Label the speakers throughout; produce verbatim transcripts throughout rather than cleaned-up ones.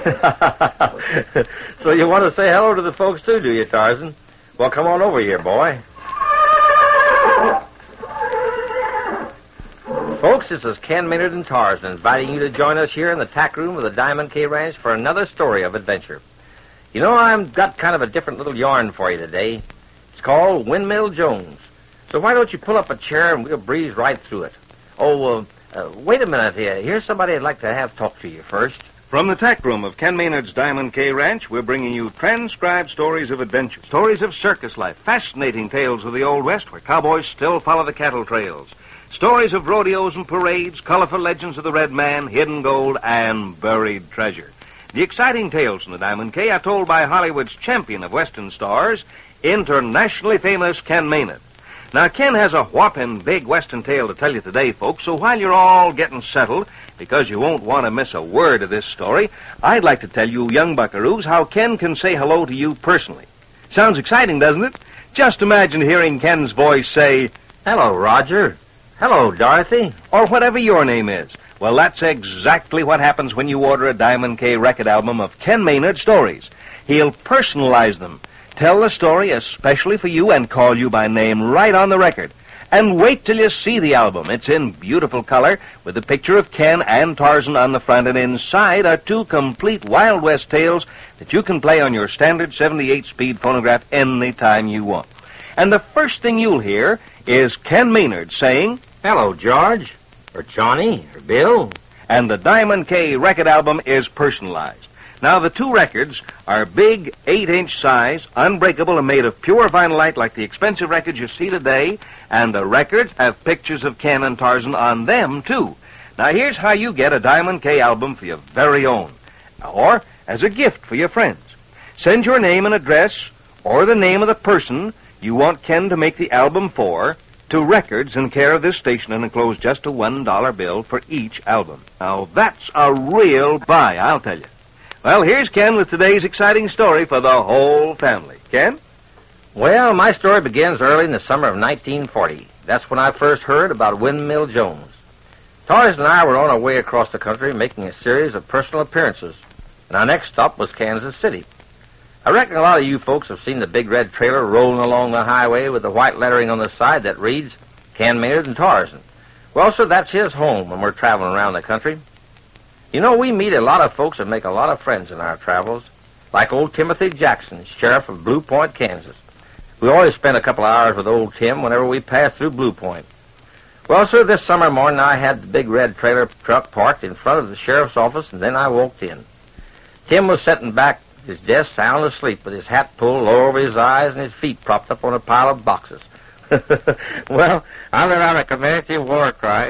Speaker 1: So you want to say hello to the folks, too, do you, Tarzan? Well, come on over here, boy. Folks, this is Ken Maynard and Tarzan inviting you to join us here in the tack room of the Diamond K Ranch for another story of adventure. You know, I've got kind of a different little yarn for you today. It's called Windmill Jones. So why don't you pull up a chair and we'll breeze right through it. Oh, uh, uh, wait a minute here. Here's somebody I'd like to have talk to you first.
Speaker 2: From the tack room of Ken Maynard's Diamond K Ranch, we're bringing you transcribed stories of adventure, stories of circus life, fascinating tales of the Old West where cowboys still follow the cattle trails, stories of rodeos and parades, colorful legends of the Red Man, hidden gold, and buried treasure. The exciting tales from the Diamond K are told by Hollywood's champion of Western stars, internationally famous Ken Maynard. Now, Ken has a whopping big Western tale to tell you today, folks, so while you're all getting settled, because you won't want to miss a word of this story, I'd like to tell you young buckaroos how Ken can say hello to you personally. Sounds exciting, doesn't it? Just imagine hearing Ken's voice say,
Speaker 1: Hello, Roger. Hello, Dorothy.
Speaker 2: Or whatever your name is. Well, that's exactly what happens when you order a Diamond K record album of Ken Maynard stories. He'll personalize them, tell the story especially for you, and call you by name right on the record. And wait till you see the album. It's in beautiful color, with a picture of Ken and Tarzan on the front, and inside are two complete Wild West tales that you can play on your standard seventy-eight speed phonograph any time you want. And the first thing you'll hear is Ken Maynard saying,
Speaker 1: Hello, George, or Johnny, or Bill.
Speaker 2: And the Diamond K record album is personalized. Now, the two records are big, eight-inch size, unbreakable, and made of pure vinylite like the expensive records you see today, and the records have pictures of Ken and Tarzan on them, too. Now, here's how you get a Diamond K album for your very own, or as a gift for your friends. Send your name and address, or the name of the person you want Ken to make the album for, to Records in care of this station, and enclose just a one dollar bill for each album. Now, that's a real buy, I'll tell you. Well, here's Ken with today's exciting story for the whole family. Ken?
Speaker 1: Well, my story begins early in the summer of nineteen forty. That's when I first heard about Windmill Jones. Tarzan and I were on our way across the country making a series of personal appearances, and our next stop was Kansas City. I reckon a lot of you folks have seen the big red trailer rolling along the highway with the white lettering on the side that reads, Ken Maynard and Tarzan. Well, sir, that's his home when we're traveling around the country. You know, we meet a lot of folks and make a lot of friends in our travels, like old Timothy Jackson, sheriff of Blue Point, Kansas. We always spend a couple of hours with old Tim whenever we pass through Blue Point. Well, sir, this summer morning I had the big red trailer truck parked in front of the sheriff's office, and then I walked in. Tim was sitting back at his desk, sound asleep, with his hat pulled low over his eyes and his feet propped up on a pile of boxes. Well, I let out a community war cry.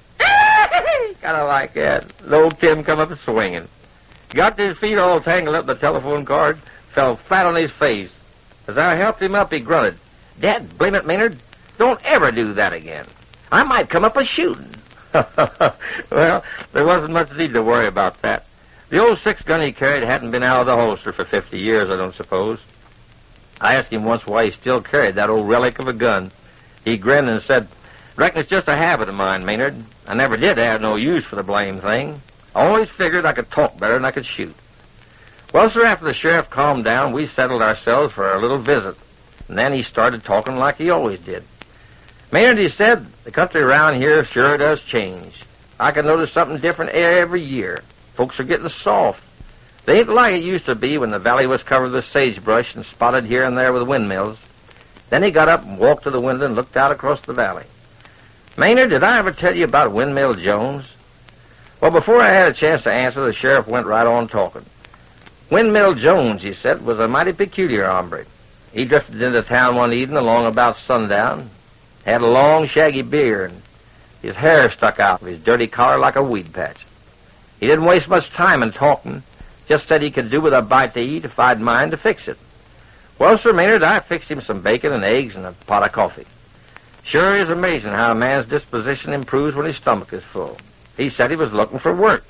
Speaker 1: Kind of like that. The old Tim come up swinging. Got his feet all tangled up in the telephone cord, fell flat on his face. As I helped him up, he grunted, Dad, blame it, Maynard, don't ever do that again. I might come up a shooting. Well, there wasn't much need to worry about that. The old six-gun he carried hadn't been out of the holster for fifty years, I don't suppose. I asked him once why he still carried that old relic of a gun. He grinned and said, Reckon it's just a habit of mine, Maynard. I never did have no use for the blame thing. I always figured I could talk better than I could shoot. Well, sir, after the sheriff calmed down, we settled ourselves for a little visit. And then he started talking like he always did. Maynard, he said, the country around here sure does change. I can notice something different every year. Folks are getting soft. They ain't like it used to be when the valley was covered with sagebrush and spotted here and there with windmills. Then he got up and walked to the window and looked out across the valley. Maynard, did I ever tell you about Windmill Jones? Well, before I had a chance to answer, the sheriff went right on talking. Windmill Jones, he said, was a mighty peculiar hombre. He drifted into town one evening along about sundown, had a long, shaggy beard, and his hair stuck out of his dirty collar like a weed patch. He didn't waste much time in talking, just said he could do with a bite to eat if I'd mind to fix it. Well, Sir Maynard, I fixed him some bacon and eggs and a pot of coffee. Sure is amazing how a man's disposition improves when his stomach is full. He said he was looking for work.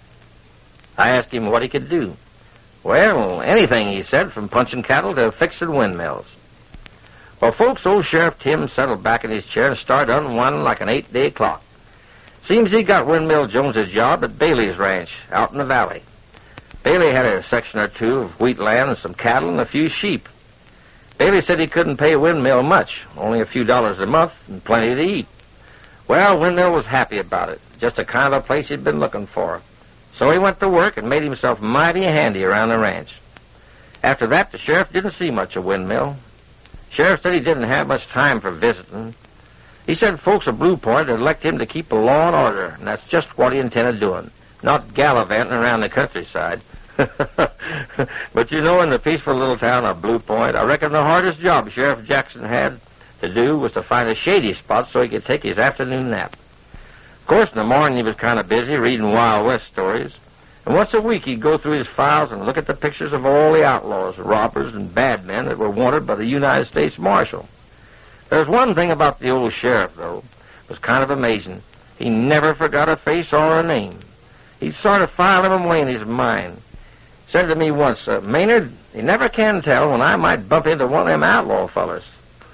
Speaker 1: I asked him what he could do. Well, anything, he said, from punching cattle to fixing windmills. Well, folks, old Sheriff Tim settled back in his chair and started unwinding like an eight-day clock. Seems he got Windmill Jones a job at Bailey's Ranch out in the valley. Bailey had a section or two of wheat land and some cattle and a few sheep. Bailey said he couldn't pay Windmill much, only a few dollars a month and plenty to eat. Well, Windmill was happy about it, just the kind of a place he'd been looking for. So he went to work and made himself mighty handy around the ranch. After that, the sheriff didn't see much of Windmill. Sheriff said he didn't have much time for visiting. He said folks at Blue Point would elect him to keep the law and order, and that's just what he intended doing, not gallivanting around the countryside. But you know, in the peaceful little town of Blue Point, I reckon the hardest job Sheriff Jackson had to do was to find a shady spot so he could take his afternoon nap. Of course, in the morning he was kind of busy reading Wild West stories, and once a week he'd go through his files and look at the pictures of all the outlaws, robbers, and bad men that were wanted by the United States Marshal. There's one thing about the old sheriff, though. It was kind of amazing. He never forgot a face or a name. He'd sort of file them away in his mind. Said to me once, uh, Maynard, you never can tell when I might bump into one of them outlaw fellers.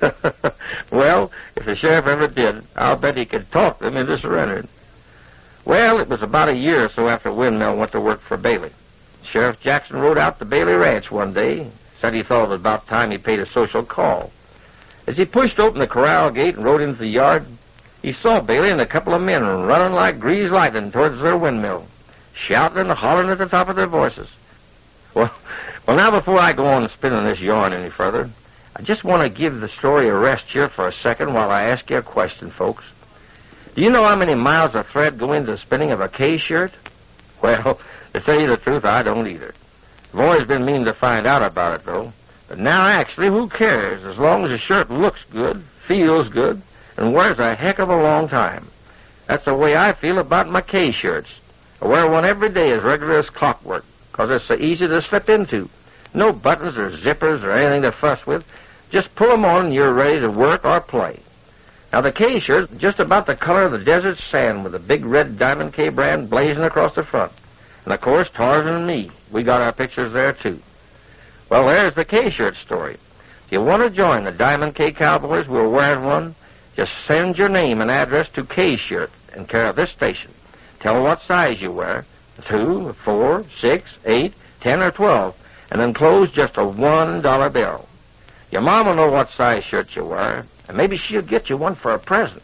Speaker 1: Well, if the sheriff ever did, I'll bet he could talk them into surrendering. Well, it was about a year or so after Windmill went to work for Bailey. Sheriff Jackson rode out to Bailey Ranch one day, said he thought it was about time he paid a social call. As he pushed open the corral gate and rode into the yard, he saw Bailey and a couple of men running like greased lightning towards their windmill, shouting and hollering at the top of their voices. Well, well, now before I go on spinning this yarn any further, I just want to give the story a rest here for a second while I ask you a question, folks. Do you know how many miles of thread go into the spinning of a K-shirt? Well, to tell you the truth, I don't either. I've always been meaning to find out about it, though. But now, actually, who cares, as long as the shirt looks good, feels good, and wears a heck of a long time. That's the way I feel about my K-shirts. I wear one every day as regular as clockwork, because it's so easy to slip into. No buttons or zippers or anything to fuss with. Just pull them on and you're ready to work or play. Now, the K-shirt is just about the color of the desert sand with a big red Diamond K brand blazing across the front. And, of course, Tarzan and me, we got our pictures there, too. Well, there's the K-shirt story. If you want to join the Diamond K Cowboys, we're wearing one. Just send your name and address to K-shirt in care of this station. Tell what size you wear, two, four, six, eight, ten, or twelve, and enclose just a one dollar bill. Your mom will know what size shirt you wear, and maybe she'll get you one for a present.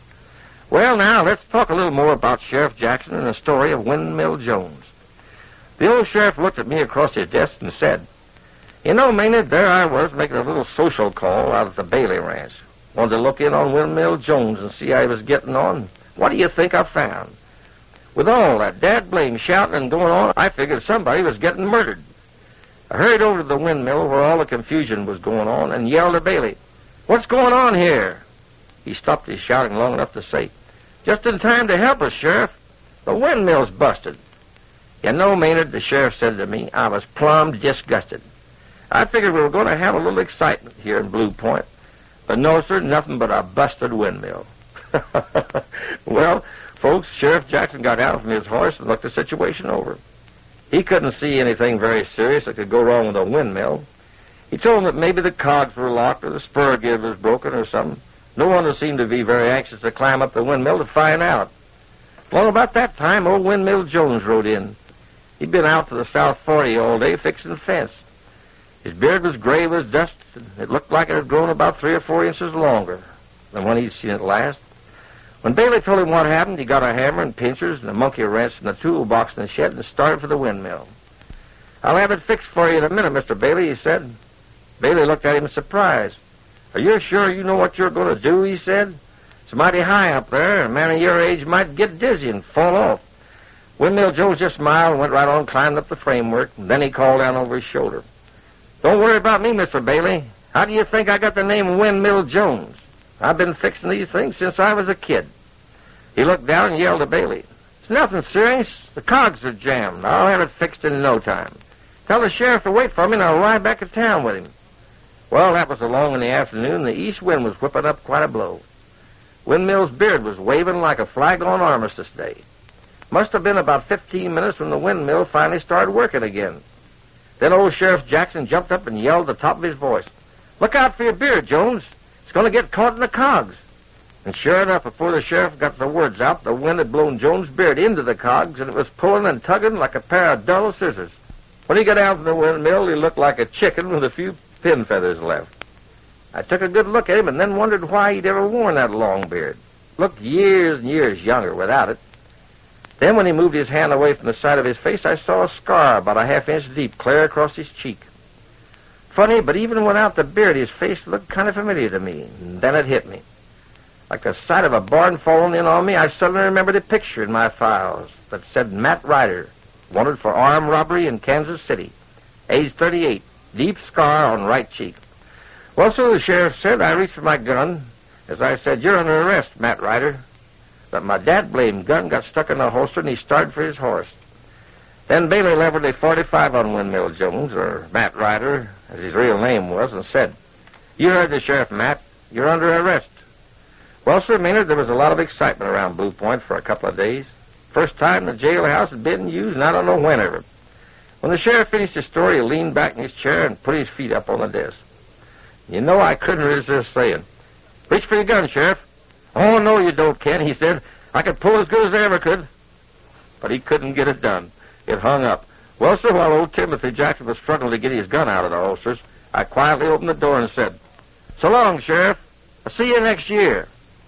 Speaker 1: Well, now, let's talk a little more about Sheriff Jackson and the story of Windmill Jones. The old sheriff looked at me across his desk and said, You know, Maynard, there I was making a little social call out at the Bailey Ranch. Wanted to look in on Windmill Jones and see how he was getting on. What do you think I found? With all that dad-blame shouting and going on, I figured somebody was getting murdered. I hurried over to the windmill where all the confusion was going on and yelled at Bailey, What's going on here? He stopped his shouting long enough to say, Just in time to help us, Sheriff. The windmill's busted. You know, Maynard, the sheriff said to me, I was plumb disgusted. I figured we were going to have a little excitement here in Blue Point. But no, sir, nothing but a busted windmill. Well, folks, Sheriff Jackson got out from his horse and looked the situation over. He couldn't see anything very serious that could go wrong with a windmill. He told him that maybe the cogs were locked or the spur gear was broken or something. No one seemed to be very anxious to climb up the windmill to find out. Well, about that time, old Windmill Jones rode in. He'd been out to the South forty all day fixing the fence. His beard was gray as dust, and it looked like it had grown about three or four inches longer than when he'd seen it last. When Bailey told him what happened, he got a hammer and pincers and a monkey wrench and a toolbox in the shed and started for the windmill. I'll have it fixed for you in a minute, Mister Bailey, he said. Bailey looked at him in surprise. Are you sure you know what you're going to do, he said. It's mighty high up there, and a man of your age might get dizzy and fall off. Windmill Jones just smiled and went right on, climbed up the framework, and then he called down over his shoulder. Don't worry about me, Mister Bailey. How do you think I got the name Windmill Jones? I've been fixing these things since I was a kid. He looked down and yelled at Bailey. It's nothing serious. The cogs are jammed. I'll have it fixed in no time. Tell the sheriff to wait for me and I'll ride back to town with him. Well, that was along in the afternoon. The east wind was whipping up quite a blow. Windmill's beard was waving like a flag on Armistice Day. Must have been about fifteen minutes when the windmill finally started working again. Then old Sheriff Jackson jumped up and yelled at the top of his voice, Look out for your beard, Jones. It's going to get caught in the cogs. And sure enough, before the sheriff got the words out, the wind had blown Jones' beard into the cogs, and it was pulling and tugging like a pair of dull scissors. When he got down from the windmill, he looked like a chicken with a few pin feathers left. I took a good look at him and then wondered why he'd ever worn that long beard. Looked years and years younger without it. Then when he moved his hand away from the side of his face, I saw a scar about a half inch deep clear across his cheek. Funny, but even without the beard, his face looked kind of familiar to me. And then it hit me. Like the sight of a barn falling in on me, I suddenly remembered a picture in my files that said Matt Ryder, wanted for armed robbery in Kansas City, age thirty-eight, deep scar on right cheek. Well, so the sheriff said, I reached for my gun. As I said, you're under arrest, Matt Ryder. But my dad-blamed gun got stuck in the holster, and he started for his horse. Then Bailey leveled a forty-five on Windmill Jones, or Matt Ryder, as his real name was, and said, you heard the sheriff, Matt. You're under arrest. Well, Sir Maynard, there was a lot of excitement around Blue Point for a couple of days. First time the jailhouse had been used, and I don't know whenever. When the sheriff finished his story, he leaned back in his chair and put his feet up on the desk. You know, I couldn't resist saying, reach for your gun, Sheriff. Oh, no, you don't, Ken, he said. I could pull as good as I ever could. But he couldn't get it done. It hung up. Well, sir, while old Timothy Jackson was struggling to get his gun out of the holsters, I quietly opened the door and said, so long, Sheriff. I'll see you next year.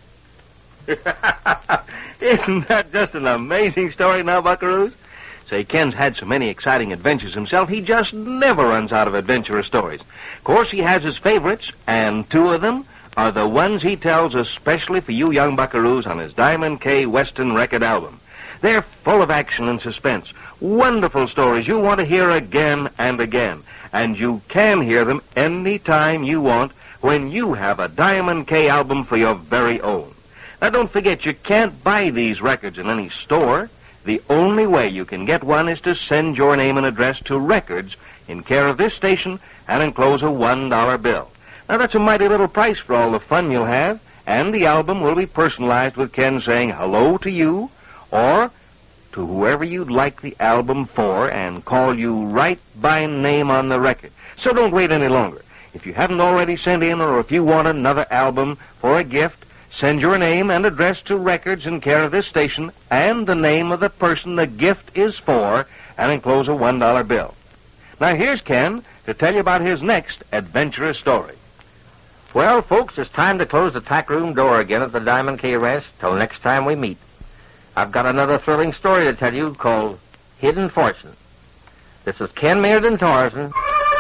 Speaker 2: Isn't that just an amazing story now, buckaroos? Say, Ken's had so many exciting adventures himself, he just never runs out of adventurous stories. Of course, he has his favorites, and two of them are the ones he tells especially for you young buckaroos on his Diamond K Western record album. They're full of action and suspense, wonderful stories you want to hear again and again. And you can hear them any time you want when you have a Diamond K album for your very own. Now, don't forget, you can't buy these records in any store. The only way you can get one is to send your name and address to Records in care of this station and enclose a one dollar bill. Now, that's a mighty little price for all the fun you'll have, and the album will be personalized with Ken saying hello to you or to whoever you'd like the album for and call you right by name on the record. So don't wait any longer. If you haven't already sent in or if you want another album for a gift, send your name and address to Records in care of this station and the name of the person the gift is for and enclose a one dollar bill. Now, here's Ken to tell you about his next adventurous story.
Speaker 1: Well, folks, it's time to close the tack room door again at the Diamond K Ranch till next time we meet. I've got another thrilling story to tell you called Hidden Fortune. This is Ken Maynard and Tarzan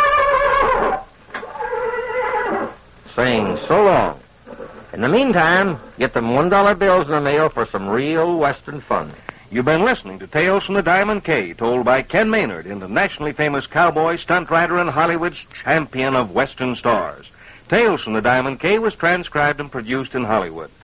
Speaker 1: saying so long. In the meantime, get them one dollar bills in the mail for some real Western fun.
Speaker 2: You've been listening to Tales from the Diamond K, told by Ken Maynard, internationally famous cowboy, stunt rider, and Hollywood's champion of Western stars. Tales from the Diamond K was transcribed and produced in Hollywood.